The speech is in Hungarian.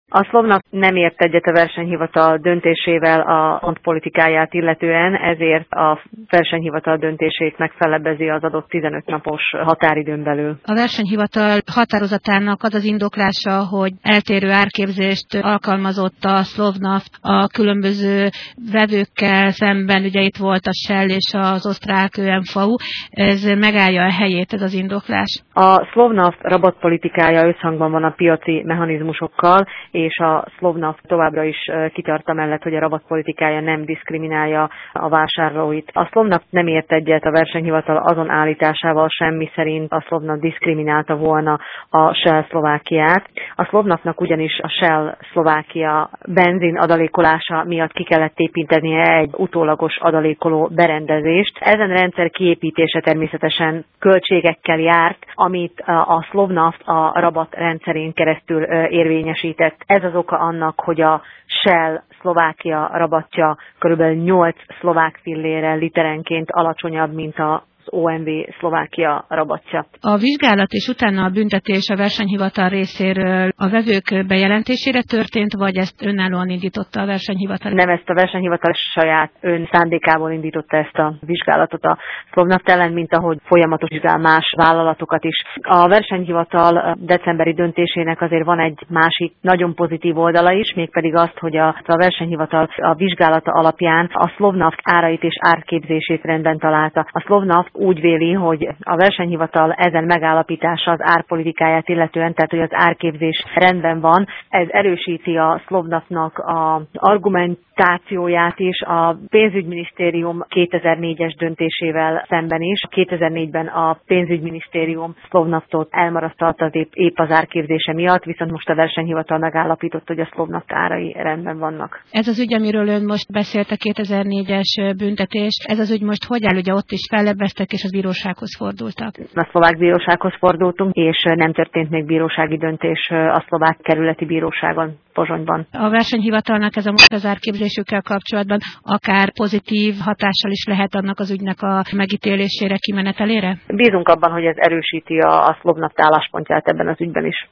A Slovnaft nem ért egyet a versenyhivatal döntésével a pontpolitikáját illetően, ezért a versenyhivatal döntését megfelebbezi az adott 15 napos határidőn belül. A versenyhivatal határozatának az indoklása, hogy eltérő árképzést alkalmazott a Slovnaft a különböző vevőkkel szemben, ugye itt volt a Shell és az osztrák ÖMV, ez megállja a helyét, ez az indoklás? A Slovnaft rabattpolitikája összhangban van a piaci mechanizmusokkal, és a Slovnaft továbbra is kitart amellett, hogy a rabattpolitikája nem diszkriminálja a vásárlóit. A Slovnaft nem ért egyet a versenyhivatal azon állításával sem, miszerint a Slovnaft diszkriminálta volna a Shell Szlovákiát. A Slovnaftnak ugyanis a Shell Szlovákia benzin adalékolása miatt ki kellett építenie egy utólagos adalékoló berendezést. Ezen rendszer kiépítése természetesen költségekkel járt, amit a Slovnaft a rabat rendszerén keresztül érvényesített. Ez az oka annak, hogy a Shell Szlovákia rabatja kb. 8 szlovák fillérrel literenként alacsonyabb, mint az OMV Szlovákia rabatja. A vizsgálat és utána a büntetés a versenyhivatal részéről a vevők bejelentésére történt, vagy ezt önállóan indította a versenyhivatal? Nem, ezt a versenyhivatal saját szándékából indította ezt a vizsgálatot a Slovnaft ellen, mint ahogy folyamatos vizsgál más vállalatokat is. A versenyhivatal decemberi döntésének azért van egy másik nagyon pozitív oldala is, mégpedig azt, hogy a versenyhivatal a vizsgálata alapján a Slovnaft árait és árképzését rendben találta. A Slovnaft úgy véli, hogy a versenyhivatal ezen megállapítása az árpolitikáját illetően, tehát hogy az árképzés rendben van. Ez erősíti a Slovnaftnak az argumentációját is a pénzügyminisztérium 2004-es döntésével szemben is. 2004-ben a pénzügyminisztérium Slovnaftot elmarasztalta épp az árképzése miatt, viszont most a versenyhivatal megállapított, hogy a Slovnaft árai rendben vannak. Ez az ügy, amiről ön most beszélt, a 2004-es büntetés, ez az ügy most hogy áll? Ugye ott is fellebbeztek és a bírósághoz fordultak. A szlovák bírósághoz fordultunk, és nem történt még bírósági döntés a szlovák kerületi bíróságon, Pozsonyban. A versenyhivatalnak ez a most az árképzésükkel kapcsolatban akár pozitív hatással is lehet annak az ügynek a megítélésére, kimenetelére? Bízunk abban, hogy ez erősíti a Slovnaft álláspontját ebben az ügyben is.